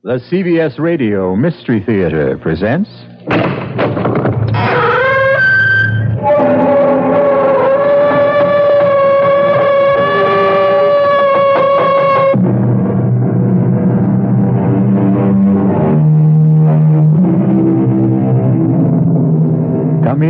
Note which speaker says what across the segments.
Speaker 1: The CBS Radio Mystery Theater presents... Come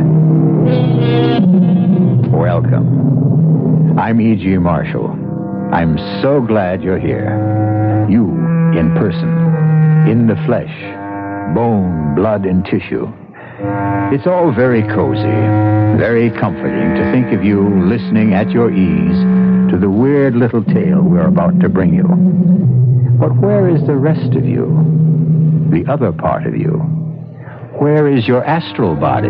Speaker 1: in. Welcome. I'm E.G. Marshall. I'm so glad you're here. You, in person, in the flesh, bone, blood, and tissue. It's all very cozy, very comforting to think of you listening at your ease to the weird little tale we're about to bring you. But where is the rest of you? The other part of you? Where is your astral body?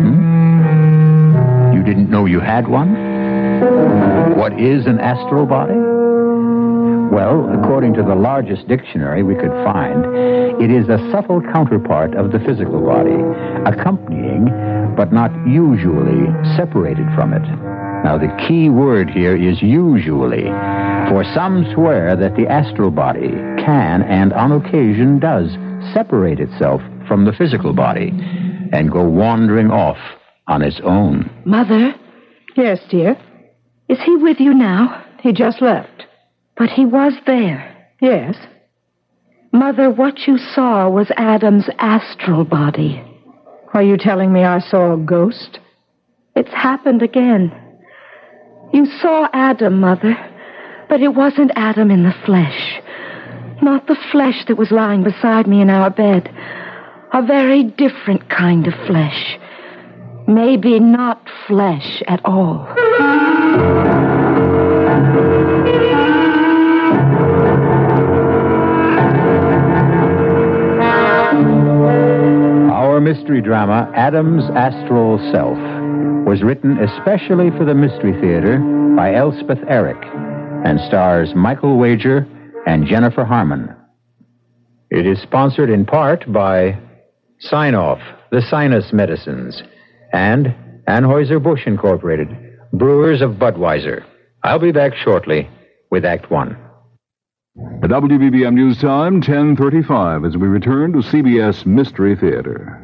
Speaker 1: You didn't know you had one? What is an astral body? Well, according to the largest dictionary we could find, it is a subtle counterpart of the physical body, accompanying, but not usually separated from it. Now, the key word here is usually, for some swear that the astral body can, and on occasion does, separate itself from the physical body and go wandering off on its own.
Speaker 2: Mother?
Speaker 3: Yes, dear?
Speaker 2: Is he with you now?
Speaker 3: He just left.
Speaker 2: But he was there.
Speaker 3: Yes?
Speaker 2: Mother, what you saw was Adam's astral body.
Speaker 3: Are you telling me I saw a ghost?
Speaker 2: It's happened again. You saw Adam, Mother, but it wasn't Adam in the flesh. Not the flesh that was lying beside me in our bed. A very different kind of flesh. Maybe not flesh at all.
Speaker 1: Our mystery drama, Adam's Astral Self, was written especially for the Mystery Theater by Elspeth Eric and stars Michael Wager and Jennifer Harmon. It is sponsored in part by Sign-Off, the Sinus Medicines, and Anheuser-Busch Incorporated, brewers of Budweiser. I'll be back shortly with Act One.
Speaker 4: The WBBM News Time, 10:35, as we return to CBS Mystery Theater.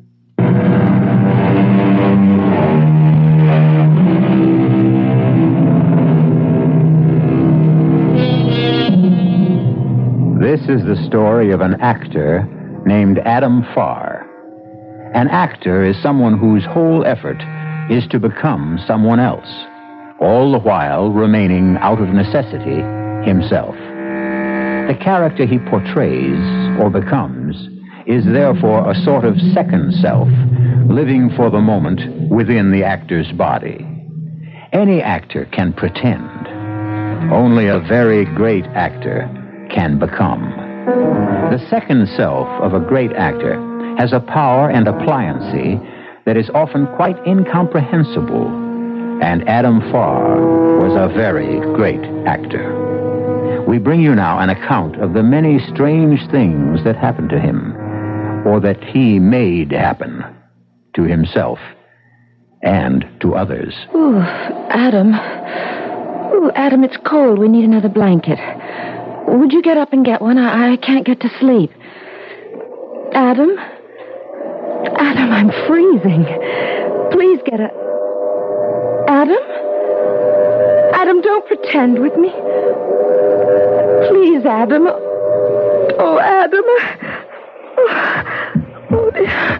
Speaker 1: This is the story of an actor named Adam Farr. An actor is someone whose whole effort is to become someone else, all the while remaining out of necessity himself. The character he portrays or becomes is therefore a sort of second self, living for the moment within the actor's body. Any actor can pretend. Only a very great actor can become. The second self of a great actor has a power and a pliancy that is often quite incomprehensible, and Adam Farr was a very great actor. We bring you now an account of the many strange things that happened to him, or that he made happen to himself and to others.
Speaker 2: Ooh, Adam. Ooh, Adam, it's cold. We need another blanket. Would you get up and get one? I can't get to sleep. Adam? Adam, I'm freezing. Please get a... Adam? Adam, don't pretend with me. Please, Adam. Oh, Adam. Oh, dear.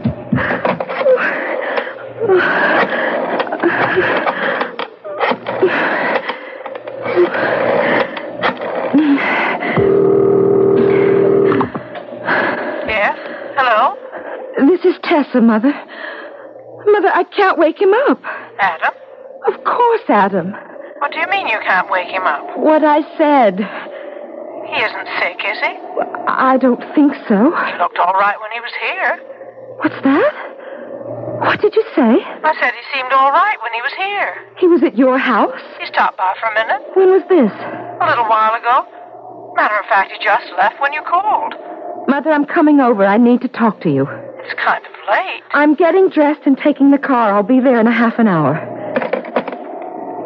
Speaker 5: Yes? Hello?
Speaker 2: This is Tessa, Mother. Mother, I can't wake him up.
Speaker 5: Adam?
Speaker 2: Of course, Adam.
Speaker 5: What do you mean you can't wake him up?
Speaker 2: What I said.
Speaker 5: He isn't sick, is he?
Speaker 2: I don't think so.
Speaker 5: He looked all right when he was here.
Speaker 2: What's that? What did you say?
Speaker 5: I said he seemed all right when he was here.
Speaker 2: He was at your house?
Speaker 5: He stopped by for a minute.
Speaker 2: When was this?
Speaker 5: A little while ago. Matter of fact, he just left when you called.
Speaker 2: Mother, I'm coming over. I need to talk to you.
Speaker 5: It's kind of late.
Speaker 2: I'm getting dressed and taking the car. I'll be there in a half an hour.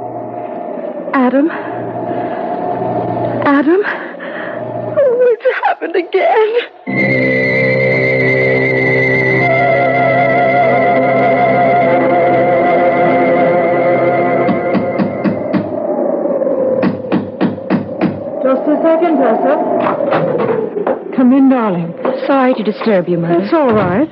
Speaker 2: Adam? Adam? Oh, it's happened again.
Speaker 3: Just a second, Tessa. Come in, darling.
Speaker 2: Sorry to disturb you, Mother.
Speaker 3: It's all right.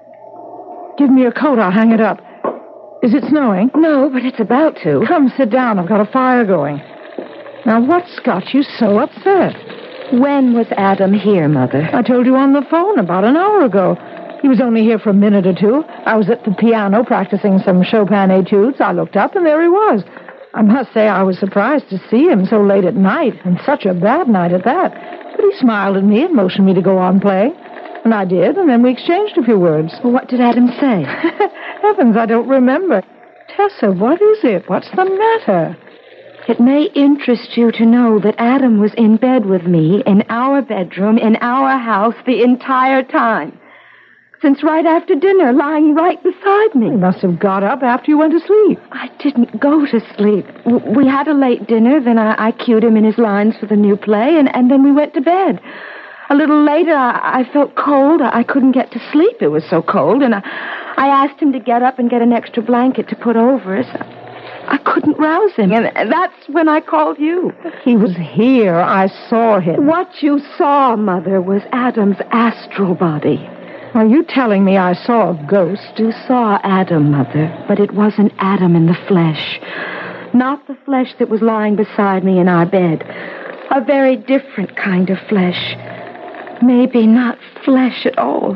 Speaker 3: Give me your coat. I'll hang it up. Is it snowing?
Speaker 2: No, but it's about to.
Speaker 3: Come, sit down. I've got a fire going. Now, what's got you so upset?
Speaker 2: When was Adam here, Mother?
Speaker 3: I told you on the phone about an hour ago. He was only here for a minute or two. I was at the piano practicing some Chopin etudes. I looked up, and there he was. I must say I was surprised to see him so late at night, and such a bad night at that. But he smiled at me and motioned me to go on playing. And I did, and then we exchanged a few words.
Speaker 2: Well, what did Adam say?
Speaker 3: Heavens, I don't remember. Tessa, what is it? What's the matter?
Speaker 2: It may interest you to know that Adam was in bed with me, in our bedroom, in our house, the entire time. Since right after dinner, lying right beside me.
Speaker 3: You must have got up after you went to sleep.
Speaker 2: I didn't go to sleep. We had a late dinner, then I cued him in his lines for the new play, and then we went to bed. A little later, I felt cold. I couldn't get to sleep. It was so cold, and I asked him to get up and get an extra blanket to put over us. I couldn't rouse him, and that's when I called you.
Speaker 3: He was here. I saw him.
Speaker 2: What you saw, Mother, was Adam's astral body.
Speaker 3: Are you telling me I saw a ghost?
Speaker 2: You saw Adam, Mother, but it wasn't Adam in the flesh. Not the flesh that was lying beside me in our bed. A very different kind of flesh. Maybe not flesh at all.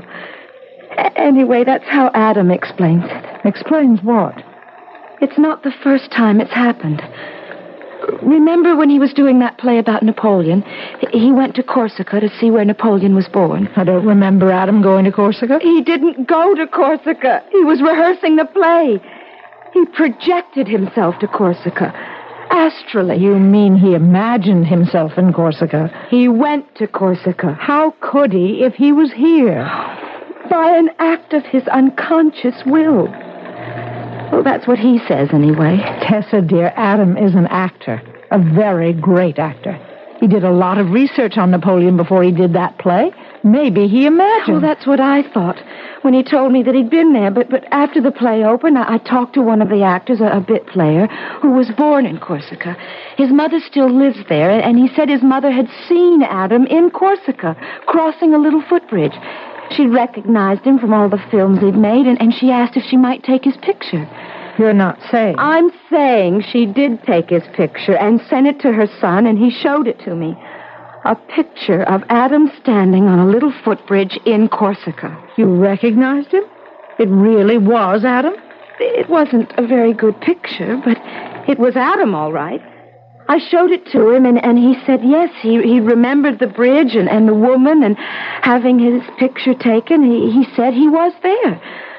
Speaker 2: Anyway, that's how Adam explains it.
Speaker 3: Explains what?
Speaker 2: It's not the first time it's happened. Remember when he was doing that play about Napoleon? He went to Corsica to see where Napoleon was born.
Speaker 3: I don't remember Adam going to Corsica.
Speaker 2: He didn't go to Corsica. He was rehearsing the play. He projected himself to Corsica. Astrally.
Speaker 3: You mean he imagined himself in Corsica?
Speaker 2: He went to Corsica.
Speaker 3: How could he if he was here?
Speaker 2: By an act of his unconscious will. Well, that's what he says, anyway.
Speaker 3: Tessa, dear, Adam is an actor. A very great actor. He did a lot of research on Napoleon before he did that play. Maybe he imagined.
Speaker 2: Well, that's what I thought when he told me that he'd been there. But after the play opened, I talked to one of the actors, a bit player, who was born in Corsica. His mother still lives there, and he said his mother had seen Adam in Corsica, crossing a little footbridge. She recognized him from all the films he'd made, and she asked if she might take his picture.
Speaker 3: You're not saying.
Speaker 2: I'm saying she did take his picture and sent it to her son, and he showed it to me. A picture of Adam standing on a little footbridge in Corsica.
Speaker 3: You recognized him? It really was Adam?
Speaker 2: It wasn't a very good picture, but it was Adam, all right. I showed it to him, and he said yes, he remembered the bridge and the woman, and having his picture taken, he said he was there.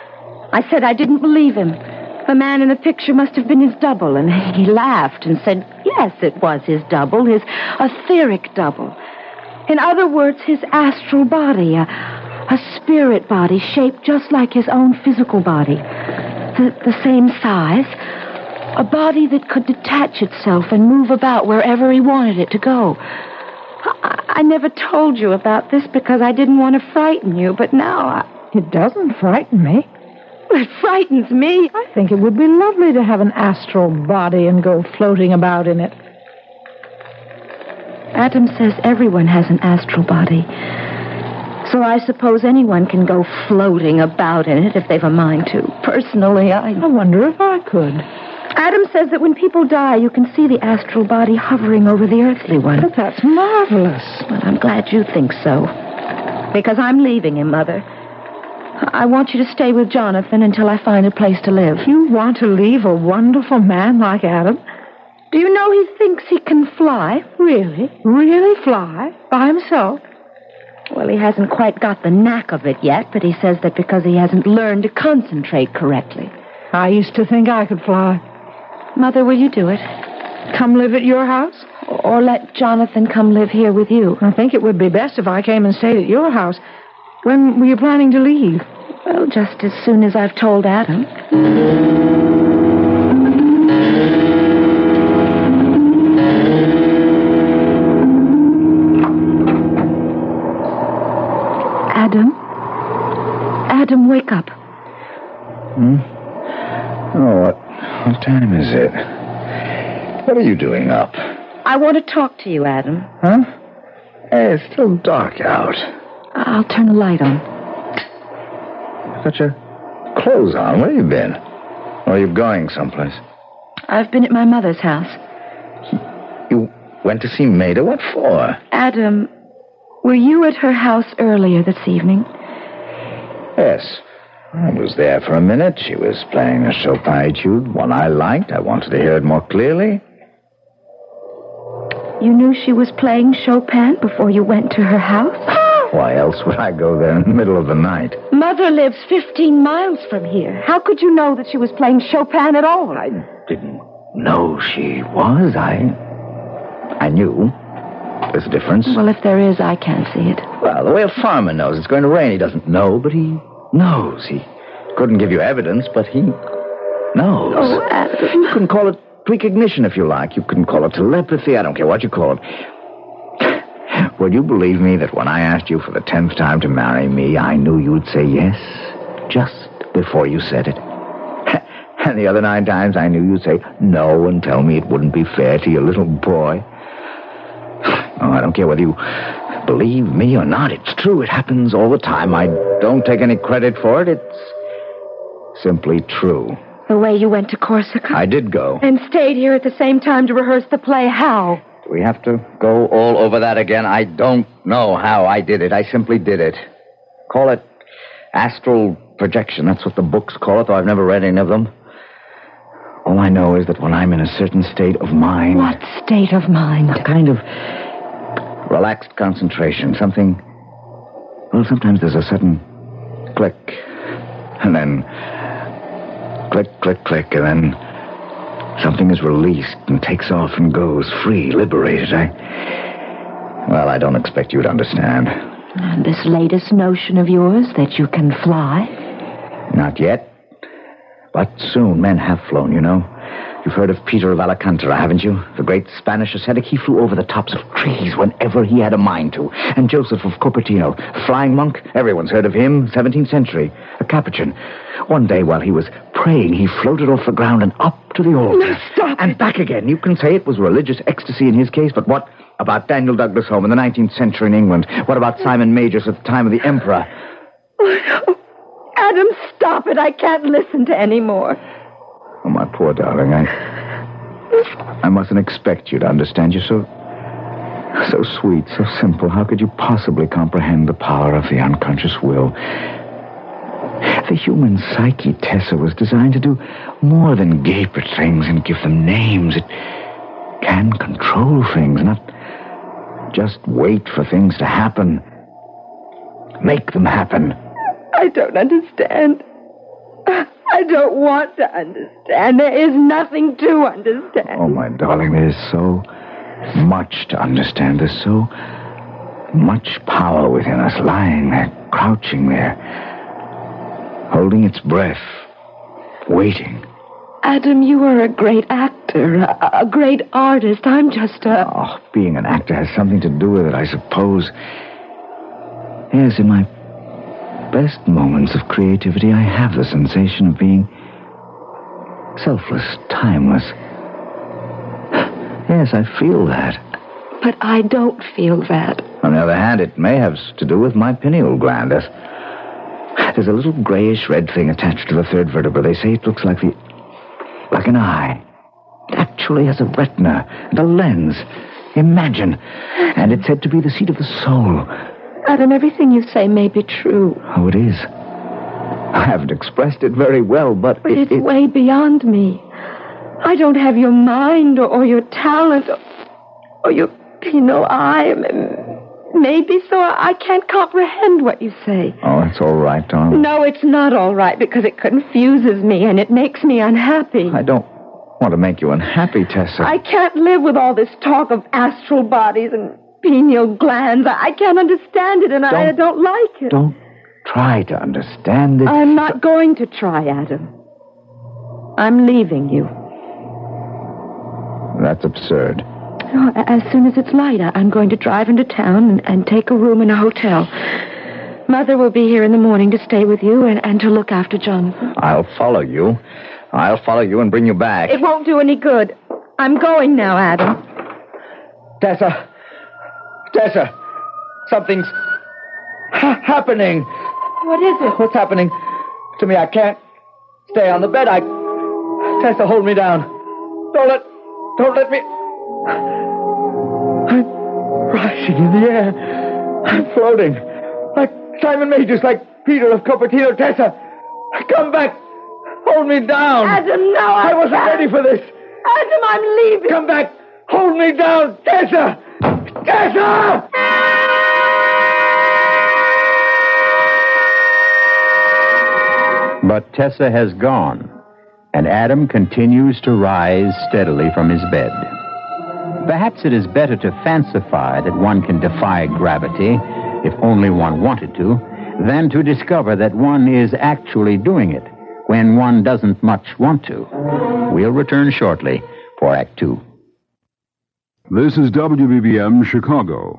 Speaker 2: I said I didn't believe him. The man in the picture must have been his double, and he laughed and said, yes, it was his double, his etheric double. In other words, his astral body, a spirit body shaped just like his own physical body. The same size, a body that could detach itself and move about wherever he wanted it to go. I never told you about this because I didn't want to frighten you, but now
Speaker 3: It doesn't frighten me.
Speaker 2: It frightens me.
Speaker 3: I think it would be lovely to have an astral body and go floating about in it.
Speaker 2: Adam says everyone has an astral body. So I suppose anyone can go floating about in it if they've a mind to. Personally, I
Speaker 3: wonder if I could.
Speaker 2: Adam says that when people die, you can see the astral body hovering over the earthly one.
Speaker 3: But that's marvelous.
Speaker 2: Well, I'm glad you think so. Because I'm leaving him, Mother. I want you to stay with Jonathan until I find a place to live.
Speaker 3: You want to leave a wonderful man like Adam?
Speaker 2: Do you know he thinks he can fly?
Speaker 3: Really? Really fly? By himself?
Speaker 2: Well, he hasn't quite got the knack of it yet, but he says that because he hasn't learned to concentrate correctly.
Speaker 3: I used to think I could fly.
Speaker 2: Mother, will you do it?
Speaker 3: Come live at your house?
Speaker 2: Or let Jonathan come live here with you?
Speaker 3: I think it would be best if I came and stayed at your house. When were you planning to leave?
Speaker 2: Well, just as soon as I've told Adam. Adam? Adam, wake up.
Speaker 6: Oh, what time is it? What are you doing up?
Speaker 2: I want to talk to you, Adam.
Speaker 6: Huh? Hey, it's still dark out.
Speaker 2: I'll turn the light on.
Speaker 6: Got your clothes on. Where have you been? Or are you going someplace?
Speaker 2: I've been at my mother's house.
Speaker 6: You went to see Maida? What for?
Speaker 2: Adam, were you at her house earlier this evening?
Speaker 6: Yes. I was there for a minute. She was playing a Chopin etude, one I liked. I wanted to hear it more clearly.
Speaker 2: You knew she was playing Chopin before you went to her house?
Speaker 6: Why else would I go there in the middle of the night?
Speaker 2: Mother lives 15 miles from here. How could you know that she was playing Chopin at all?
Speaker 6: I didn't know she was. I knew. There's a difference.
Speaker 2: Well, if there is, I can't see it.
Speaker 6: Well, the way a farmer knows it's going to rain, he doesn't know, but he knows. He couldn't give you evidence, but he knows.
Speaker 2: Oh, Adam.
Speaker 6: You can call it precognition if you like. You can call it telepathy. I don't care what you call it. Would you believe me that when I asked you for the 10th time to marry me, I knew you'd say yes just before you said it? And the other 9 times I knew you'd say no and tell me it wouldn't be fair to your little boy. Oh, I don't care whether you believe me or not. It's true. It happens all the time. I don't take any credit for it. It's simply true.
Speaker 2: The way you went to Corsica?
Speaker 6: I did go.
Speaker 2: And stayed here at the same time to rehearse the play. How?
Speaker 6: Do we have to go all over that again? I don't know how I did it. I simply did it. Call it astral projection. That's what the books call it, though I've never read any of them. All I know is that when I'm in a certain state of mind...
Speaker 2: What state of mind?
Speaker 6: A kind of relaxed concentration. Something... Well, sometimes there's a sudden click. And then... click, click, click. And then something is released and takes off and goes free, liberated. Well, I don't expect you to understand.
Speaker 2: And this latest notion of yours that you can fly?
Speaker 6: Not yet. But soon. Men have flown, you know. You've heard of Peter of Alcantara, haven't you? The great Spanish ascetic. He flew over the tops of trees whenever he had a mind to. And Joseph of Cupertino, the flying monk. Everyone's heard of him. 17th century. A Capuchin. One day while he was praying, he floated off the ground and up to the altar.
Speaker 2: No, stop
Speaker 6: and
Speaker 2: it.
Speaker 6: Back again. You can say it was religious ecstasy in his case, but what about Daniel Douglas Home in the 19th century in England? What about Simon Magus at the time of the Emperor?
Speaker 2: Oh, no. Adam, stop it. I can't listen to any more.
Speaker 6: Oh, my poor darling, I mustn't expect you to understand. You're so sweet, so simple. How could you possibly comprehend the power of the unconscious will? The human psyche, Tessa, was designed to do more than gape at things and give them names. It can control things, not just wait for things to happen. Make them happen.
Speaker 2: I don't understand. I don't want to understand. There is nothing to understand.
Speaker 6: Oh, my darling, there's so much to understand. There's so much power within us, lying there, crouching there, holding its breath, waiting.
Speaker 2: Adam, you are a great actor, a great artist. I'm just a...
Speaker 6: Oh, being an actor has something to do with it, I suppose. Yes, in my best moments of creativity, I have the sensation of being selfless, timeless. Yes, I feel that.
Speaker 2: But I don't feel that.
Speaker 6: On the other hand, it may have to do with my pineal gland. There's a little grayish red thing attached to the third vertebra. They say it looks like an eye. It actually has a retina and a lens. Imagine. And it's said to be the seat of the soul.
Speaker 2: Adam, everything you say may be true.
Speaker 6: Oh, it is. I haven't expressed it very well, but
Speaker 2: it's way beyond me. I don't have your mind or your talent or your penal eye. Maybe so I can't comprehend what you say.
Speaker 6: Oh, it's all right, darling.
Speaker 2: No, it's not all right because it confuses me and it makes me unhappy.
Speaker 6: I don't want to make you unhappy, Tessa.
Speaker 2: I can't live with all this talk of astral bodies and pineal glands. I can't understand it, and I don't like it.
Speaker 6: Don't try to understand it.
Speaker 2: I'm not going to try, Adam. I'm leaving you.
Speaker 6: That's absurd.
Speaker 2: As soon as it's light, I'm going to drive into town and take a room in a hotel. Mother will be here in the morning to stay with you and to look after Jonathan.
Speaker 6: I'll follow you. I'll follow you and bring you back.
Speaker 2: It won't do any good. I'm going now, Adam.
Speaker 6: Tessa! Something's happening.
Speaker 2: What is it?
Speaker 6: What's happening to me? I can't stay on the bed. Tessa, hold me down. Don't let me... I'm rising in the air. I'm floating. Like Simon Majors, like Peter of Cupertino. Tessa, come back. Hold me down.
Speaker 2: Adam, no,
Speaker 6: I wasn't ready for this.
Speaker 2: Adam, I'm leaving.
Speaker 6: Come back. Hold me down. Tessa! Tessa!
Speaker 1: But Tessa has gone, and Adam continues to rise steadily from his bed. Perhaps it is better to fancify that one can defy gravity, if only one wanted to, than to discover that one is actually doing it when one doesn't much want to. We'll return shortly for Act Two.
Speaker 4: This is WBBM Chicago.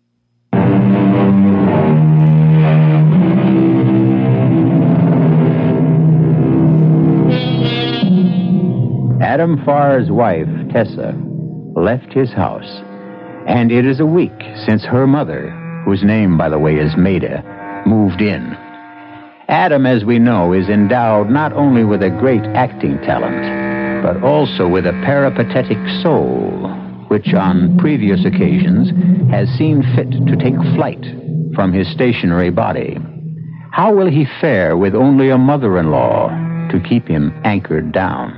Speaker 1: Adam Farr's wife, Tessa, left his house, and it is a week since her mother, whose name, by the way, is Maida, moved in. Adam, as we know, is endowed not only with a great acting talent, but also with a peripatetic soul, which on previous occasions has seen fit to take flight from his stationary body. How will he fare with only a mother-in-law to keep him anchored down?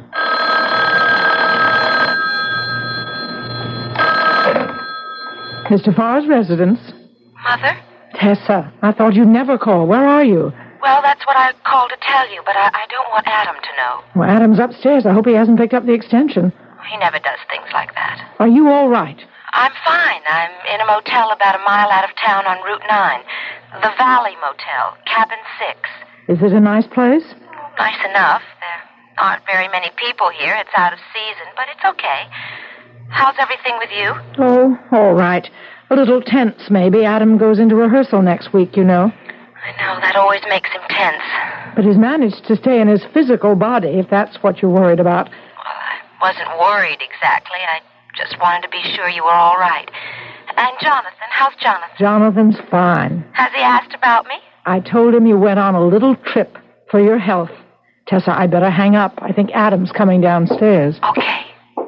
Speaker 3: Mr. Farr's residence.
Speaker 5: Mother?
Speaker 3: Tessa, I thought you'd never call. Where are you?
Speaker 5: Well, that's what I called to tell you, but I don't want Adam to know.
Speaker 3: Well, Adam's upstairs. I hope he hasn't picked up the extension.
Speaker 5: He never does things like that.
Speaker 3: Are you all right?
Speaker 5: I'm fine. I'm in a motel about a mile out of town on Route 9. The Valley Motel, Cabin 6.
Speaker 3: Is it a nice place?
Speaker 5: Nice enough. There aren't very many people here. It's out of season, but it's okay. How's everything with you?
Speaker 3: Oh, all right. A little tense, maybe. Adam goes into rehearsal next week, you know.
Speaker 5: I know, that always makes him tense.
Speaker 3: But he's managed to stay in his physical body, if that's what you're worried about.
Speaker 5: Well, I wasn't worried exactly. I just wanted to be sure you were all right. And Jonathan, how's Jonathan?
Speaker 3: Jonathan's fine.
Speaker 5: Has he asked about me?
Speaker 3: I told him you went on a little trip for your health. Tessa, I better hang up. I think Adam's coming downstairs.
Speaker 5: Okay.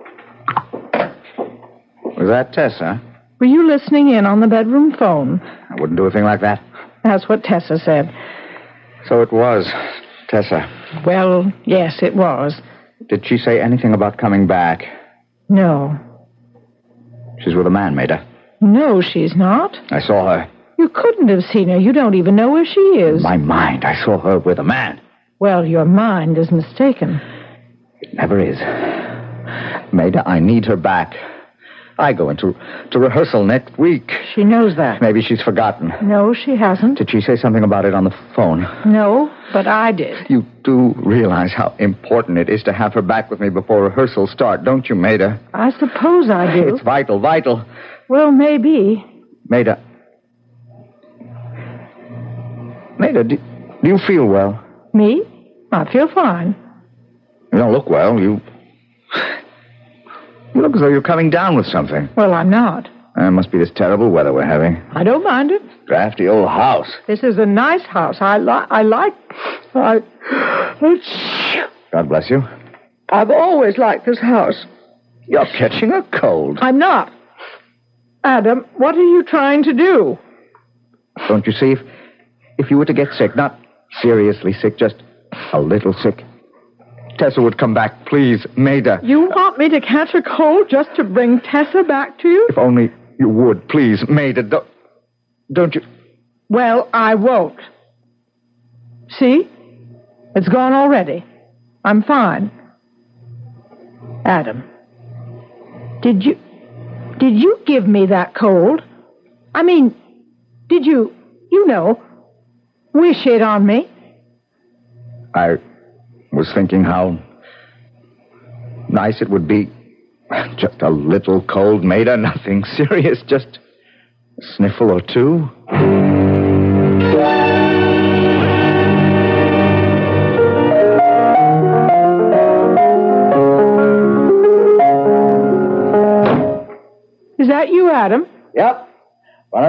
Speaker 6: Was that Tessa?
Speaker 3: Were you listening in on the bedroom phone?
Speaker 6: I wouldn't do a thing like that.
Speaker 3: That's what Tessa said.
Speaker 6: So it was Tessa.
Speaker 3: Well, yes, it was.
Speaker 6: Did she say anything about coming back?
Speaker 3: No.
Speaker 6: She's with a man, Maida.
Speaker 3: No, she's not.
Speaker 6: I saw her.
Speaker 3: You couldn't have seen her. You don't even know where she is.
Speaker 6: In my mind, I saw her with a man.
Speaker 3: Well, your mind is mistaken.
Speaker 6: It never is. Maida, I need her back. I go into rehearsal next week.
Speaker 3: She knows that.
Speaker 6: Maybe she's forgotten.
Speaker 3: No, she hasn't.
Speaker 6: Did she say something about it on the phone?
Speaker 3: No, but I did.
Speaker 6: You do realize how important it is to have her back with me before rehearsals start, don't you, Maida?
Speaker 3: I suppose I do.
Speaker 6: It's vital.
Speaker 3: Well, maybe.
Speaker 6: Maida, do you feel well?
Speaker 3: Me? I feel fine.
Speaker 6: You don't look well. You look as though you're coming down with something.
Speaker 3: Well, I'm not.
Speaker 6: It must be this terrible weather we're having.
Speaker 3: I don't mind it.
Speaker 6: Drafty old house.
Speaker 3: This is a nice house. God
Speaker 6: bless you.
Speaker 3: I've always liked this house.
Speaker 6: You're catching a cold.
Speaker 3: I'm not. Adam, what are you trying to do?
Speaker 6: Don't you see, if you were to get sick, not seriously sick, just a little sick, Tessa would come back. Please, Maida.
Speaker 3: You want me to catch a cold just to bring Tessa back to you?
Speaker 6: If only you would. Please, Maida, don't you...
Speaker 3: Well, I won't. See? It's gone already. I'm fine. Adam, did you give me that cold? I mean, did you, wish it on me?
Speaker 6: I was thinking how nice it would be. Just a little cold, Maida, nothing serious, just a sniffle or two.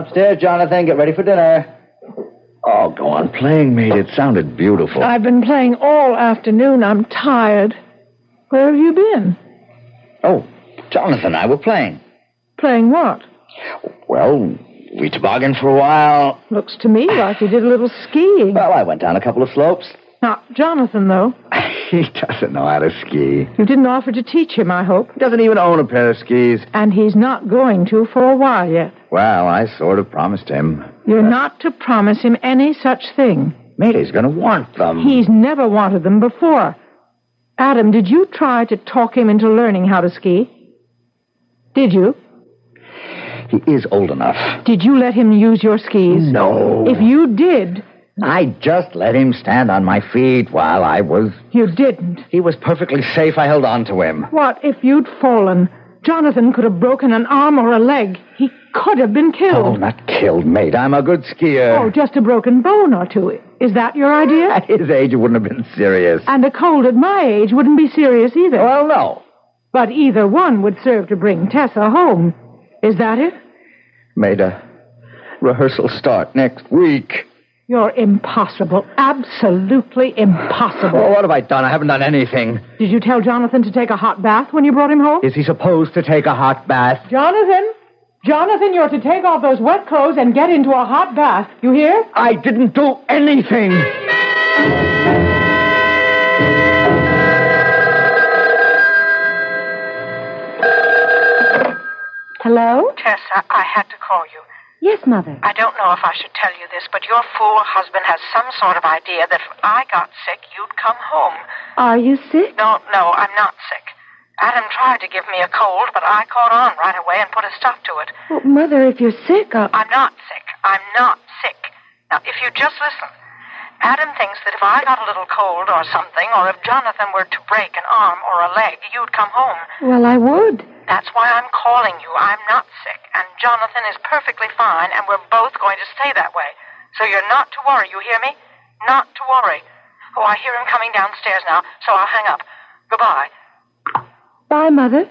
Speaker 6: Upstairs, Jonathan. Get ready for dinner. Oh, go on playing, mate. It sounded beautiful.
Speaker 3: I've been playing all afternoon. I'm tired. Where have you been?
Speaker 6: Oh, Jonathan and I were playing.
Speaker 3: Playing what?
Speaker 6: Well, we tobogganed for a while.
Speaker 3: Looks to me like you did a little skiing.
Speaker 6: Well, I went down a couple of slopes.
Speaker 3: Not Jonathan, though.
Speaker 6: He doesn't know how to ski.
Speaker 3: You didn't offer to teach him, I hope.
Speaker 6: He doesn't even own a pair of skis.
Speaker 3: And he's not going to for a while yet.
Speaker 6: Well, I sort of promised him.
Speaker 3: You're not to promise him any such thing.
Speaker 6: Mate, he's going to want them.
Speaker 3: He's never wanted them before. Adam, did you try to talk him into learning how to ski? Did you?
Speaker 6: He is old enough.
Speaker 3: Did you let him use your skis?
Speaker 6: No.
Speaker 3: If you did...
Speaker 6: I just let him stand on my feet while I was...
Speaker 3: You didn't.
Speaker 6: He was perfectly safe. I held on to him.
Speaker 3: What if you'd fallen? Jonathan could have broken an arm or a leg. He could have been killed.
Speaker 6: Oh, not killed, mate. I'm a good skier.
Speaker 3: Oh, just a broken bone or two. Is that your idea?
Speaker 6: At his age, it wouldn't have been serious.
Speaker 3: And a cold at my age wouldn't be serious either.
Speaker 6: Well, no.
Speaker 3: But either one would serve to bring Tessa home. Is that it?
Speaker 6: Made a rehearsal start next week.
Speaker 3: You're impossible. Absolutely impossible.
Speaker 6: Oh, what have I done? I haven't done anything.
Speaker 3: Did you tell Jonathan to take a hot bath when you brought him home?
Speaker 6: Is he supposed to take a hot bath?
Speaker 3: Jonathan, you're to take off those wet clothes and get into a hot bath. You hear?
Speaker 6: I didn't do anything.
Speaker 2: Hello?
Speaker 5: Tessa, I had to call you.
Speaker 2: Yes, Mother.
Speaker 5: I don't know if I should tell you this, but your fool husband has some sort of idea that if I got sick, you'd come home.
Speaker 2: Are you sick?
Speaker 5: No, I'm not sick. Adam tried to give me a cold, but I caught on right away and put a stop to it.
Speaker 2: Well, Mother, if you're sick,
Speaker 5: I'm not sick. I'm not sick. Now, if you just listen. Adam thinks that if I got a little cold or something, or if Jonathan were to break an arm or a leg, you'd come home.
Speaker 2: Well, I would.
Speaker 5: That's why I'm calling you. I'm not sick, and Jonathan is perfectly fine, and we're both going to stay that way. So you're not to worry, you hear me? Not to worry. Oh, I hear him coming downstairs now, so I'll hang up. Goodbye.
Speaker 2: Bye, Mother.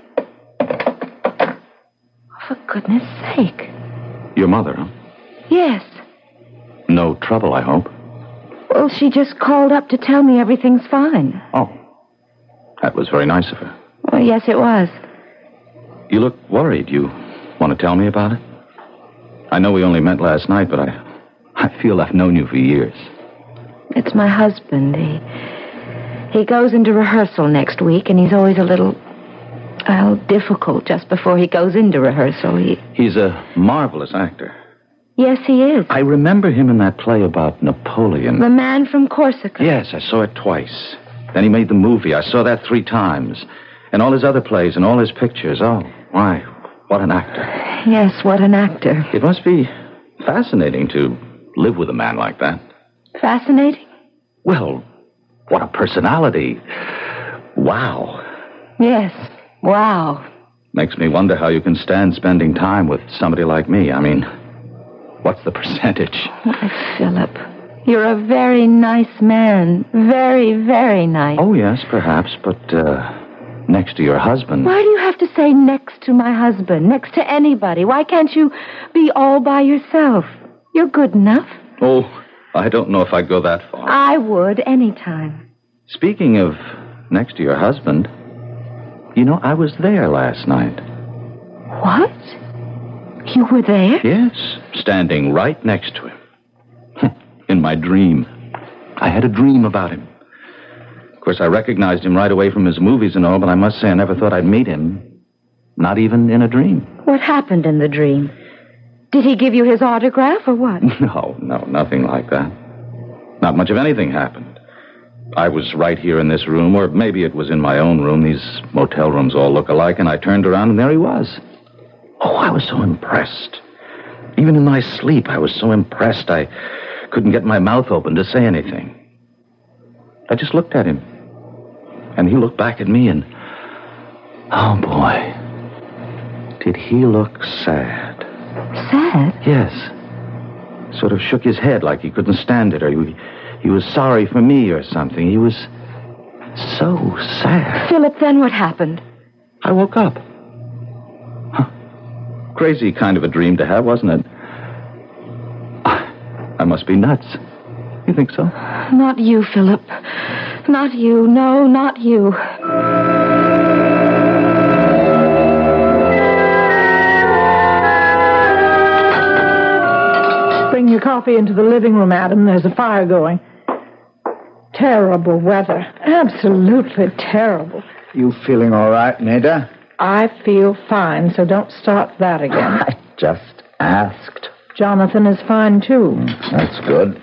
Speaker 2: For goodness sake.
Speaker 4: Your mother, huh?
Speaker 2: Yes.
Speaker 4: No trouble, I hope.
Speaker 2: Well, she just called up to tell me everything's fine.
Speaker 4: Oh, that was very nice of her.
Speaker 2: Oh, yes, it was.
Speaker 4: You look worried. You want to tell me about it? I know we only met last night, but I feel I've known you for years.
Speaker 2: It's my husband. He goes into rehearsal next week, and he's always a little difficult just before he goes into rehearsal.
Speaker 4: He's a marvelous actor.
Speaker 2: Yes, he is.
Speaker 4: I remember him in that play about Napoleon.
Speaker 2: The Man from Corsica.
Speaker 4: Yes, I saw it twice. Then he made the movie. I saw that 3 times. And all his other plays and all his pictures. Oh, my, what an actor.
Speaker 2: Yes, what an actor.
Speaker 4: It must be fascinating to live with a man like that.
Speaker 2: Fascinating?
Speaker 4: Well, what a personality. Wow.
Speaker 2: Yes, wow.
Speaker 4: Makes me wonder how you can stand spending time with somebody like me. I mean, what's the percentage?
Speaker 2: Why, Philip, you're a very nice man. Very, very nice.
Speaker 4: Oh, yes, perhaps, but next to your husband...
Speaker 2: Why do you have to say next to my husband, next to anybody? Why can't you be all by yourself? You're good enough.
Speaker 4: Oh, I don't know if I'd go that far.
Speaker 2: I would, anytime.
Speaker 4: Speaking of next to your husband, you know, I was there last night.
Speaker 2: What? You were there?
Speaker 4: Yes, standing right next to him. In my dream. I had a dream about him. Of course, I recognized him right away from his movies and all, but I must say I never thought I'd meet him. Not even in a dream.
Speaker 2: What happened in the dream? Did he give you his autograph or what?
Speaker 4: No, nothing like that. Not much of anything happened. I was right here in this room, or maybe it was in my own room. These motel rooms all look alike, and I turned around, and there he was. Oh, I was so impressed. Even in my sleep, I was so impressed I couldn't get my mouth open to say anything. I just looked at him, and he looked back at me, and... oh, boy. Did he look sad.
Speaker 2: Sad?
Speaker 4: Yes. Sort of shook his head like he couldn't stand it, or he was sorry for me or something. He was so sad.
Speaker 2: Philip, then what happened?
Speaker 4: I woke up. Huh. Crazy kind of a dream to have, wasn't it? I must be nuts. You think so?
Speaker 2: Not you, Philip. Not you. No, not you.
Speaker 3: Bring your coffee into the living room, Adam. There's a fire going. Terrible weather. Absolutely terrible.
Speaker 6: You feeling all right, Nada?
Speaker 3: I feel fine, so don't start that again.
Speaker 6: I just asked.
Speaker 3: Jonathan is fine, too.
Speaker 6: That's good.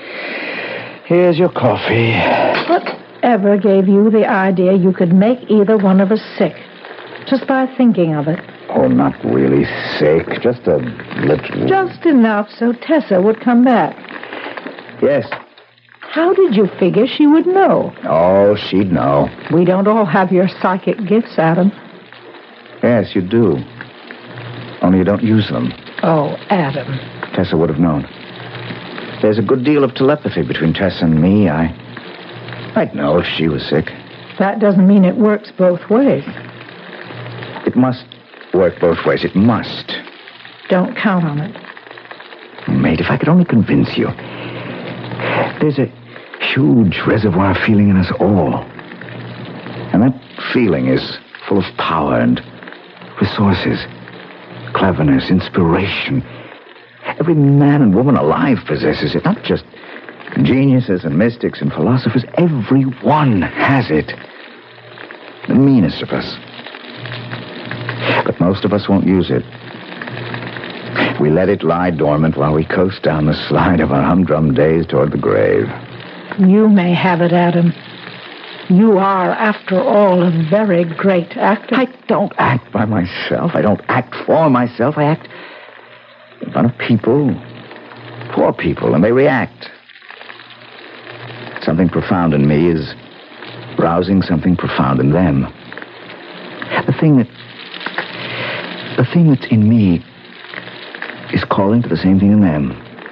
Speaker 6: Here's your coffee.
Speaker 3: Whatever gave you the idea you could make either one of us sick? Just by thinking of it.
Speaker 6: Oh, not really sick. Just a little.
Speaker 3: Just enough so Tessa would come back.
Speaker 6: Yes.
Speaker 3: How did you figure she would know?
Speaker 6: Oh, she'd know.
Speaker 3: We don't all have your psychic gifts, Adam.
Speaker 6: Yes, you do. Only you don't use them.
Speaker 3: Oh, Adam.
Speaker 6: Tessa would have known. There's a good deal of telepathy between Tessa and me. I'd know if she was sick.
Speaker 3: That doesn't mean it works both ways.
Speaker 6: It must work both ways. It must.
Speaker 3: Don't count on it.
Speaker 6: Mate, if I could only convince you. There's a huge reservoir of feeling in us all. And that feeling is full of power and resources, cleverness, inspiration. Every man and woman alive possesses it, not just geniuses and mystics and philosophers. Everyone has it. The meanest of us. But most of us won't use it. We let it lie dormant while we coast down the slide of our humdrum days toward the grave.
Speaker 3: You may have it, Adam. You are, after all, a very great actor.
Speaker 6: I don't act by myself. I don't act for myself. I act in front of people, for people, and they react. Something profound in me is rousing something profound in them. The thing that's in me is calling to the same thing in them.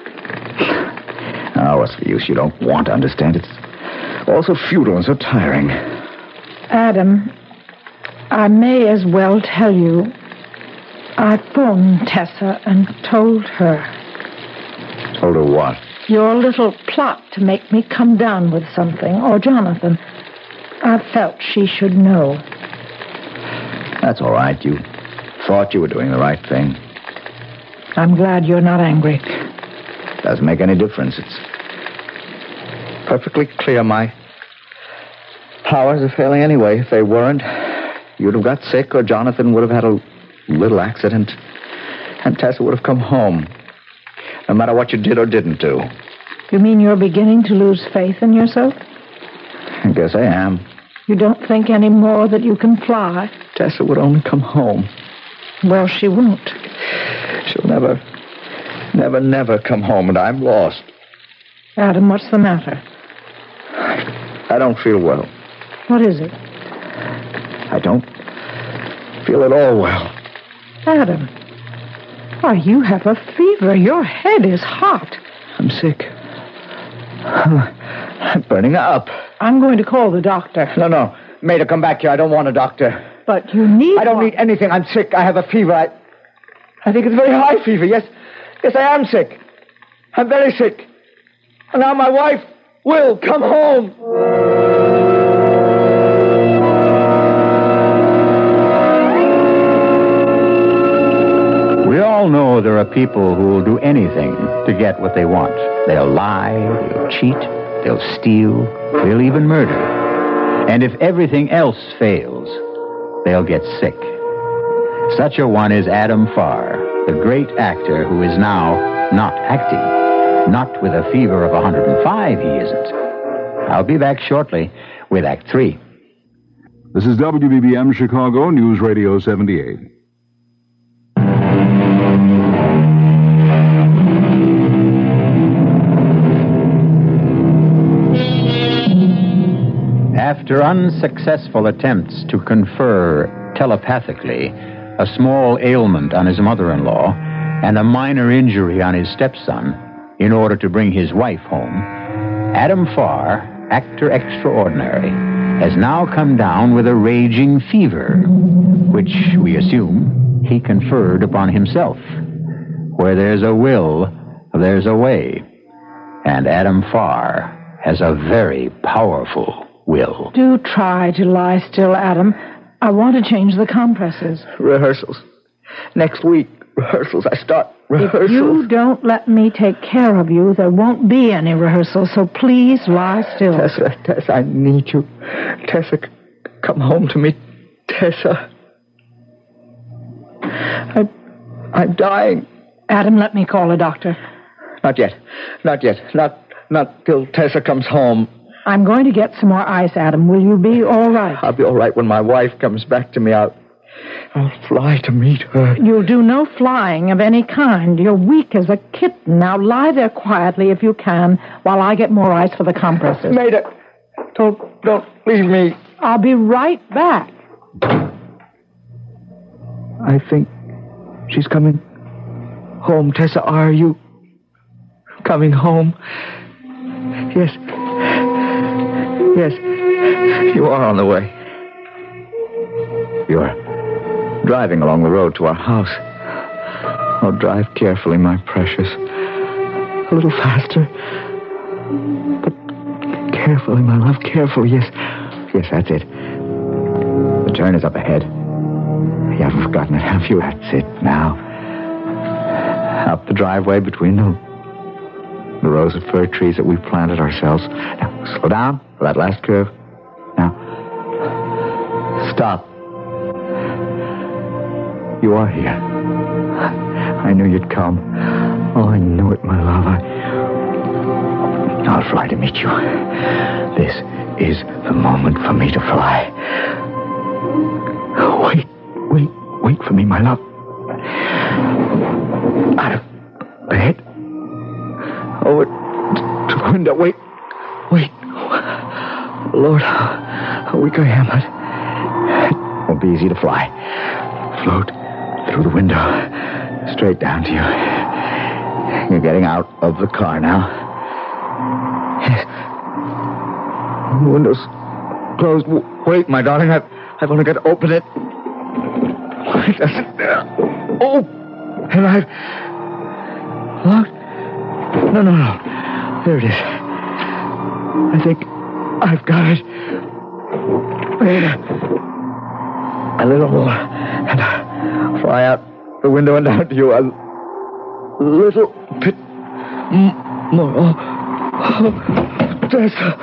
Speaker 6: Oh, what's the use? You don't want to understand. It's all so futile and so tiring.
Speaker 3: Adam, I may as well tell you, I phoned Tessa and told her.
Speaker 6: Told her what?
Speaker 3: Your little plot to make me come down with something, or Jonathan. I felt she should know.
Speaker 6: That's all right. You thought you were doing the right thing.
Speaker 3: I'm glad you're not angry.
Speaker 6: Doesn't make any difference. It's perfectly clear my powers are failing anyway. If they weren't, you'd have got sick, or Jonathan would have had a little accident, and Tessa would have come home. No matter what you did or didn't do.
Speaker 3: You mean you're beginning to lose faith in yourself?
Speaker 6: I guess I am.
Speaker 3: You don't think any more that you can fly?
Speaker 6: Tessa would only come home.
Speaker 3: Well, she won't.
Speaker 6: She'll never come home, and I'm lost.
Speaker 3: Adam, what's the matter?
Speaker 6: I don't feel well.
Speaker 3: What is it?
Speaker 6: I don't feel at all well.
Speaker 3: Adam, why, you have a fever. Your head is hot.
Speaker 6: I'm sick. I'm burning up.
Speaker 3: I'm going to call the doctor.
Speaker 6: No. Maida, come back here. I don't want a doctor.
Speaker 3: But you need
Speaker 6: I don't need anything. I'm sick. I have a fever. I think it's a very high fever. Yes, I am sick. I'm very sick. And now my wife will come home.
Speaker 1: We all know there are people who will do anything to get what they want. They'll lie, they'll cheat, they'll steal, they'll even murder. And if everything else fails, they'll get sick. Such a one is Adam Farr, the great actor who is now not acting. Not with a fever of 105, he isn't. I'll be back shortly with Act 3.
Speaker 7: This is WBBM Chicago News Radio 78.
Speaker 1: After unsuccessful attempts to confer telepathically a small ailment on his mother-in-law and a minor injury on his stepson in order to bring his wife home, Adam Farr, actor extraordinary, has now come down with a raging fever, which we assume he conferred upon himself. Where there's a will, there's a way. And Adam Farr has a very powerful will.
Speaker 3: Do try to lie still, Adam. I want to change the compresses.
Speaker 6: Rehearsals. Next week, rehearsals. I start rehearsals.
Speaker 3: If you don't let me take care of you, there won't be any rehearsals, so please lie still.
Speaker 6: Tessa, I need you. Tessa, come home to me. Tessa. I'm dying.
Speaker 3: Adam, let me call a doctor.
Speaker 6: Not yet. Not till Tessa comes home.
Speaker 3: I'm going to get some more ice, Adam. Will you be all right?
Speaker 6: I'll be all right when my wife comes back to me. I'll fly to meet her.
Speaker 3: You'll do no flying of any kind. You're weak as a kitten. Now lie there quietly if you can while I get more ice for the compresses.
Speaker 6: Maida, don't leave me.
Speaker 3: I'll be right back.
Speaker 6: I think she's coming home. Tessa, are you coming home? Yes. Yes, you are on the way. You're driving along the road to our house. Oh, drive carefully, my precious. A little faster. But carefully, my love, carefully. Yes, that's it. The turn is up ahead. You haven't forgotten it, have you? That's it. Now, up the driveway between the rows of fir trees that we've planted ourselves. Now, slow down for that last curve. Now, stop. You are here. I knew you'd come. Oh, I knew it, my love. I'll fly to meet you. This is the moment for me to fly. Wait for me, my love. Out of bed. Over to the window. Wait. Lord, how weak I am. It won't be easy to fly. Float through the window, straight down to you. You're getting out of the car now. Yes. The window's closed. Wait, my darling, I've only got to open it. It doesn't. Oh, and I've locked. No. There it is. I think I've got it. Wait a little more, and I'll fly out the window and down to you a little bit more. Oh, Tessa,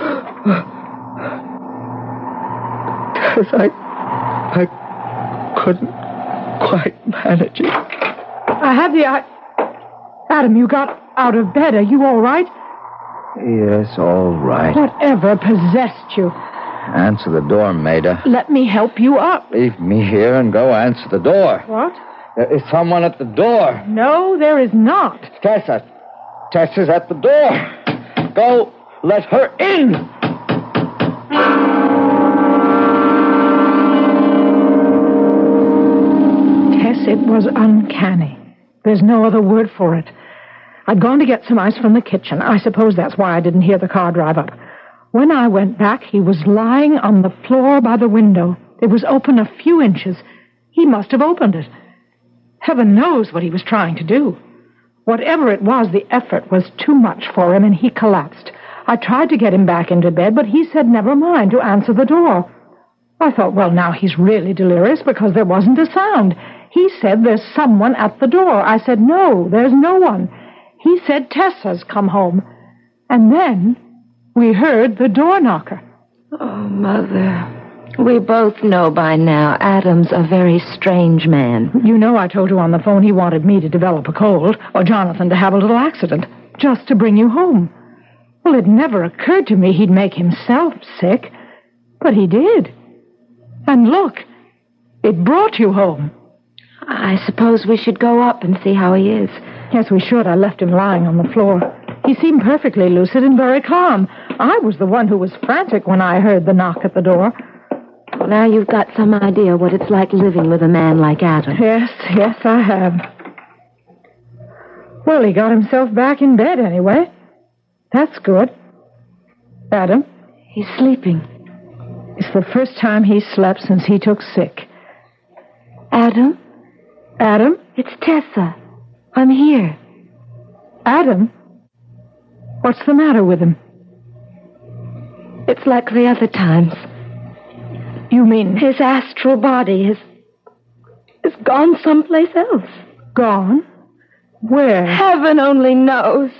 Speaker 6: I couldn't quite manage it.
Speaker 3: I have the Adam, you got out of bed. Are you all right?
Speaker 6: Yes, all right.
Speaker 3: Whatever possessed you?
Speaker 6: Answer the door, Maida.
Speaker 3: Let me help you up.
Speaker 6: Leave me here and go answer the door.
Speaker 3: What?
Speaker 6: There is someone at the door.
Speaker 3: No, there is not.
Speaker 6: Tessa. Tessa's at the door. Go, let her in.
Speaker 3: Tess, it was uncanny. There's no other word for it. I'd gone to get some ice from the kitchen. I suppose that's why I didn't hear the car drive up. When I went back, he was lying on the floor by the window. It was open a few inches. He must have opened it. Heaven knows what he was trying to do. Whatever it was, the effort was too much for him, and he collapsed. I tried to get him back into bed, but he said never mind, to answer the door. I thought, well, now he's really delirious because there wasn't a sound. He said there's someone at the door. I said, no, there's no one. He said Tessa's come home. And then we heard the door knocker.
Speaker 2: Oh, Mother, we both know by now Adam's a very strange man.
Speaker 3: You know I told you on the phone he wanted me to develop a cold, or Jonathan to have a little accident, just to bring you home. Well, it never occurred to me he'd make himself sick, but he did. And look, it brought you home.
Speaker 2: I suppose we should go up and see how he is.
Speaker 3: Yes, we should. I left him lying on the floor. He seemed perfectly lucid and very calm. I was the one who was frantic when I heard the knock at the door.
Speaker 2: Well, now you've got some idea what it's like living with a man like Adam.
Speaker 3: Yes, I have. Well, he got himself back in bed anyway. That's good. Adam?
Speaker 2: He's sleeping.
Speaker 3: It's the first time he's slept since he took sick.
Speaker 2: Adam?
Speaker 3: Adam?
Speaker 2: It's Tessa. I'm here.
Speaker 3: Adam? What's the matter with him?
Speaker 2: It's like the other times.
Speaker 3: You mean...
Speaker 2: His astral body is gone someplace else.
Speaker 3: Gone? Where?
Speaker 2: Heaven only knows.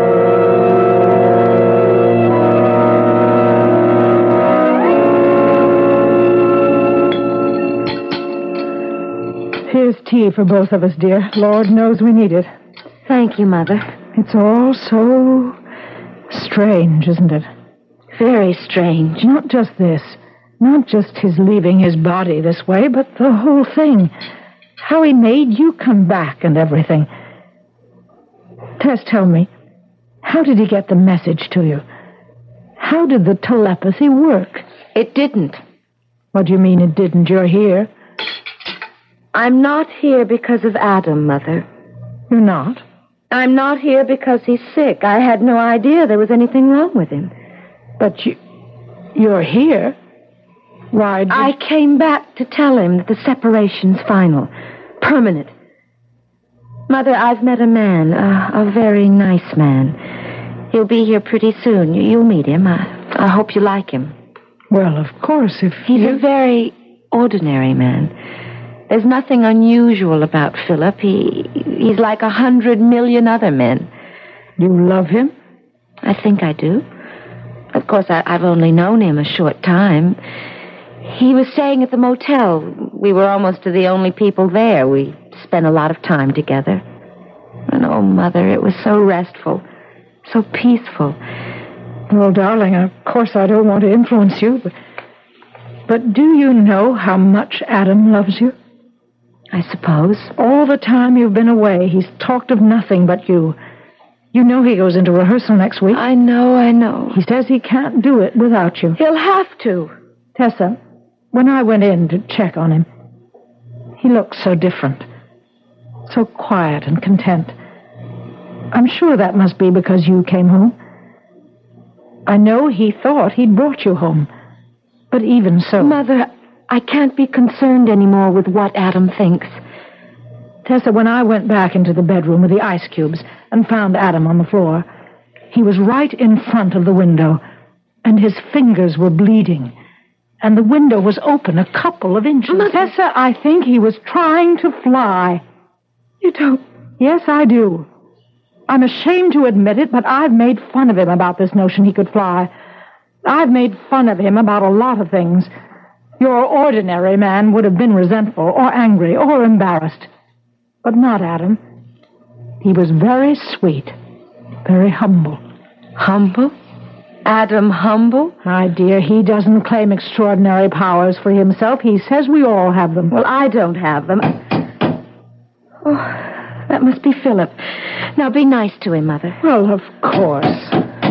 Speaker 3: Here's tea for both of us, dear. Lord knows we need it.
Speaker 2: Thank you, Mother.
Speaker 3: It's all so strange, isn't it?
Speaker 2: Very strange.
Speaker 3: Not just this. Not just his leaving his body this way, but the whole thing. How he made you come back and everything. Tess, tell me, how did he get the message to you? How did the telepathy work?
Speaker 2: It didn't.
Speaker 3: What do you mean it didn't? You're here.
Speaker 2: I'm not here because of Adam, Mother.
Speaker 3: You're not?
Speaker 2: I'm not here because he's sick. I had no idea there was anything wrong with him.
Speaker 3: But you're here? Why
Speaker 2: I came back to tell him that the separation's final. Permanent. Mother, I've met a man, a very nice man. He'll be here pretty soon. You'll meet him. I hope you like him.
Speaker 3: Well, of course, if
Speaker 2: He's a very ordinary man. There's nothing unusual about Philip. He's like 100 million other men.
Speaker 3: You love him?
Speaker 2: I think I do. Of course, I've only known him a short time. He was staying at the motel. We were almost the only people there. We spent a lot of time together. And oh, Mother, it was so restful, so peaceful.
Speaker 3: Well, darling, of course I don't want to influence you, but do you know how much Adam loves you?
Speaker 2: I suppose.
Speaker 3: All the time you've been away, he's talked of nothing but you. You know he goes into rehearsal next week.
Speaker 2: I know.
Speaker 3: He says he can't do it without you.
Speaker 2: He'll have to.
Speaker 3: Tessa, when I went in to check on him, he looked so different. So quiet and content. I'm sure that must be because you came home. I know he thought he'd brought you home. But even so...
Speaker 2: Mother, I can't be concerned anymore with what Adam thinks.
Speaker 3: Tessa, when I went back into the bedroom with the ice cubes and found Adam on the floor, he was right in front of the window, and his fingers were bleeding, and the window was open a couple of inches.
Speaker 2: Mother.
Speaker 3: Tessa, I think he was trying to fly.
Speaker 2: You don't...
Speaker 3: Yes, I do. I'm ashamed to admit it, but I've made fun of him about this notion he could fly. I've made fun of him about a lot of things. Your ordinary man would have been resentful or angry or embarrassed. But not Adam. He was very sweet, very humble.
Speaker 2: Humble? Adam humble?
Speaker 3: My dear, he doesn't claim extraordinary powers for himself. He says we all have them.
Speaker 2: Well, I don't have them. Oh, that must be Philip. Now, be nice to him, Mother.
Speaker 3: Well, of course.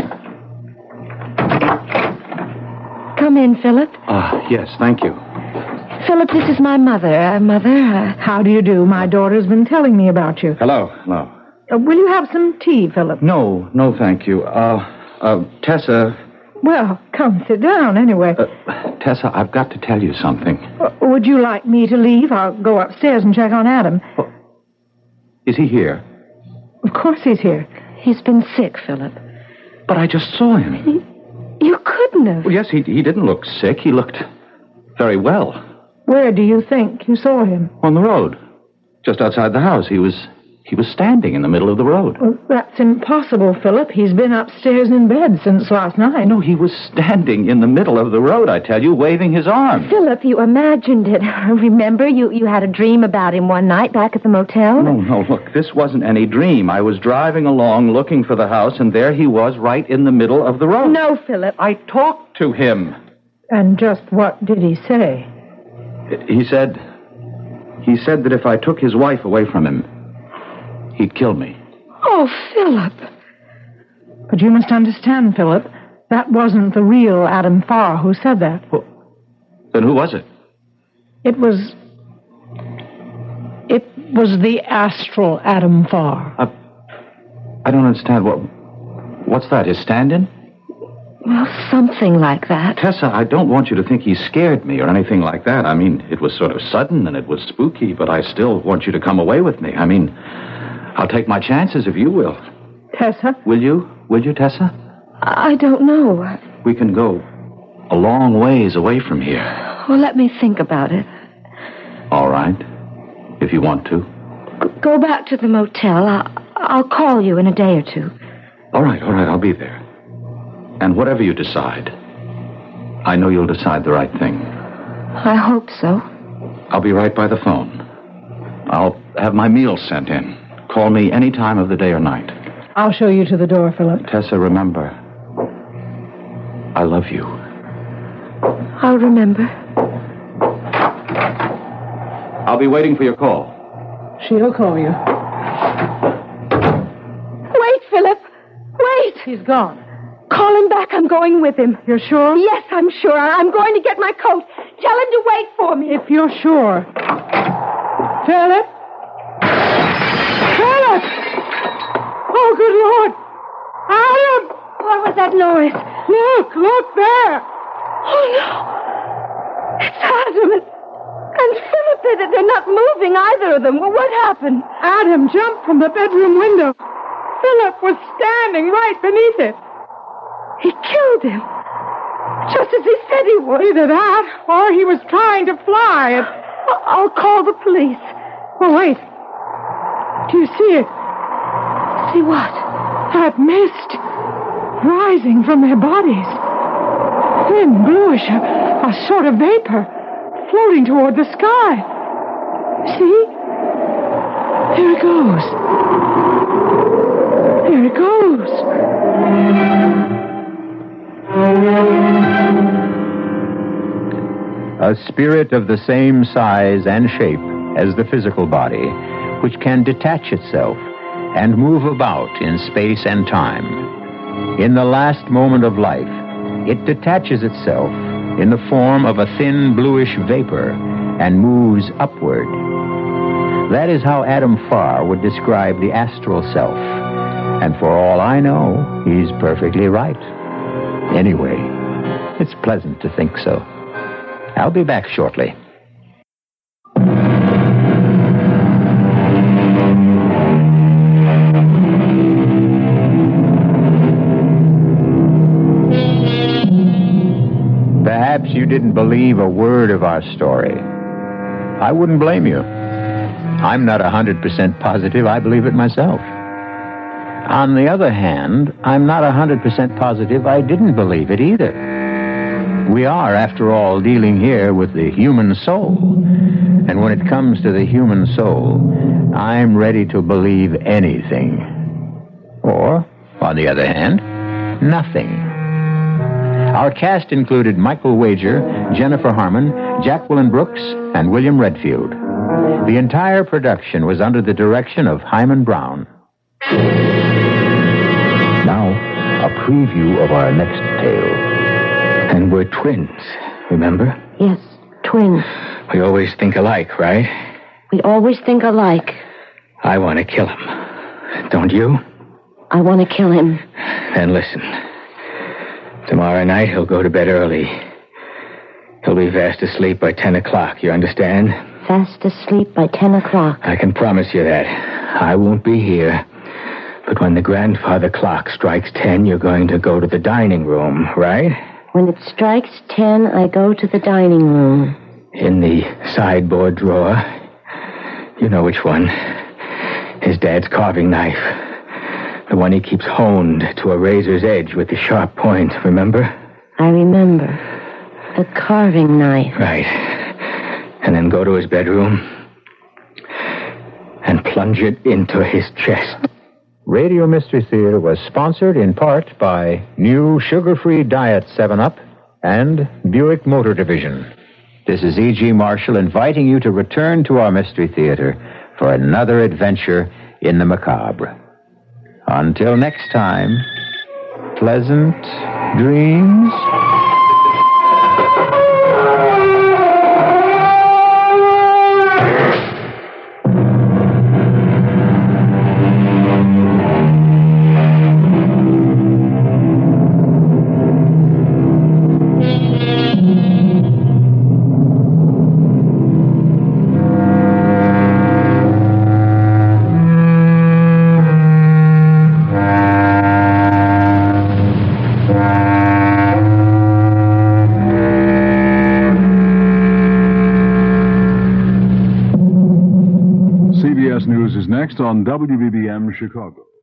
Speaker 2: Come in, Philip.
Speaker 4: Yes, thank you.
Speaker 2: Philip, this is my mother. Mother,
Speaker 3: How do you do? My daughter's been telling me about you.
Speaker 4: Hello.
Speaker 3: Will you have some tea, Philip?
Speaker 4: No, thank you. Tessa...
Speaker 3: Well, come sit down anyway.
Speaker 4: Tessa, I've got to tell you something.
Speaker 3: Would you like me to leave? I'll go upstairs and check on Adam.
Speaker 4: Is he here?
Speaker 3: Of course he's here.
Speaker 2: he's been sick, Philip.
Speaker 4: But I just saw him.
Speaker 2: You couldn't have.
Speaker 4: Well, yes, he didn't look sick. He looked very well.
Speaker 3: Where do you think you saw him?
Speaker 4: On the road. Just outside the house. He was standing in the middle of the road.
Speaker 3: Well, that's impossible, Philip. He's been upstairs in bed since last night.
Speaker 4: No, he was standing in the middle of the road, I tell you, waving his arm.
Speaker 2: Philip, you imagined it. Remember, you had a dream about him one night back at the motel?
Speaker 4: No, look, this wasn't any dream. I was driving along looking for the house, and there he was right in the middle of the road.
Speaker 2: No, Philip.
Speaker 4: I talked to him.
Speaker 3: And just what did he say?
Speaker 4: He said that if I took his wife away from him, he'd kill me.
Speaker 2: Oh, Philip.
Speaker 3: But you must understand, Philip, that wasn't the real Adam Farr who said that.
Speaker 4: Well, then who was it?
Speaker 3: It was the astral Adam Farr.
Speaker 4: I don't understand. What's that, his stand-in?
Speaker 2: Well, something like that.
Speaker 4: Tessa, I don't want you to think he scared me or anything like that. I mean, it was sort of sudden and it was spooky, but I still want you to come away with me. I mean, I'll take my chances if you will.
Speaker 3: Tessa?
Speaker 4: Will you? Will you, Tessa?
Speaker 2: I don't know.
Speaker 4: We can go a long ways away from here.
Speaker 2: Well, let me think about it.
Speaker 4: All right. If you want to.
Speaker 2: Go back to the motel. I'll call you in a day or two.
Speaker 4: All right. I'll be there. And whatever you decide, I know you'll decide the right thing.
Speaker 2: I hope so.
Speaker 4: I'll be right by the phone. I'll have my meals sent in. Call me any time of the day or night.
Speaker 3: I'll show you to the door, Philip.
Speaker 4: Tessa, remember, I love you.
Speaker 2: I'll remember.
Speaker 4: I'll be waiting for your call.
Speaker 3: She'll call you.
Speaker 2: Wait, Philip. Wait.
Speaker 3: He's gone.
Speaker 2: Call him back. I'm going with him.
Speaker 3: You're sure?
Speaker 2: Yes, I'm sure. I'm going to get my coat. Tell him to wait for me.
Speaker 3: If you're sure. Philip? Philip! Oh, good Lord! Adam!
Speaker 2: What was that noise?
Speaker 3: Look there!
Speaker 2: Oh, no. It's Adam and Philip. They're not moving, either of them. Well, what happened?
Speaker 3: Adam jumped from the bedroom window. Philip was standing right beneath it.
Speaker 2: He killed him. Just as he said he would.
Speaker 3: Either that, or he was trying to fly.
Speaker 2: I'll call the police.
Speaker 3: Oh, wait. Do you see it?
Speaker 2: See what?
Speaker 3: That mist rising from their bodies. Thin, bluish, a sort of vapor floating toward the sky. See? There it goes. There it goes.
Speaker 1: A spirit of the same size and shape as the physical body, which can detach itself and move about in space and time. In the last moment of life, it detaches itself in the form of a thin bluish vapor and moves upward. That is how Adam Farr would describe the astral self. And for all I know, he's perfectly right. Anyway, it's pleasant to think so. I'll be back shortly. Perhaps you didn't believe a word of our story. I wouldn't blame you. I'm not 100% positive I believe it myself. On the other hand, I'm not 100% positive I didn't believe it either. We are, after all, dealing here with the human soul. And when it comes to the human soul, I'm ready to believe anything. Or, on the other hand, nothing. Our cast included Michael Wager, Jennifer Harmon, Jacqueline Brooks, and William Redfield. The entire production was under the direction of Hyman Brown. Now, a preview of our next tale.
Speaker 6: And we're twins, remember?
Speaker 2: Yes, twins.
Speaker 6: We always think alike, right?
Speaker 2: We always think alike.
Speaker 6: I want to kill him. Don't you?
Speaker 2: I want to kill him.
Speaker 6: Then listen. Tomorrow night, he'll go to bed early. He'll be fast asleep by 10 o'clock, you understand?
Speaker 2: Fast asleep by 10 o'clock.
Speaker 6: I can promise you that. I won't be here. But when the grandfather clock strikes 10, you're going to go to the dining room, right?
Speaker 2: When it strikes 10, I go to the dining room.
Speaker 6: In the sideboard drawer. You know which one. His dad's carving knife. The one he keeps honed to a razor's edge with the sharp point, remember?
Speaker 2: I remember. The carving knife.
Speaker 6: Right. And then go to his bedroom and plunge it into his chest.
Speaker 1: Radio Mystery Theater was sponsored in part by new sugar-free diet 7-Up and Buick Motor Division. This is E.G. Marshall inviting you to return to our Mystery Theater for another adventure in the macabre. Until next time, pleasant dreams.
Speaker 7: CBS News is next on WBBM Chicago.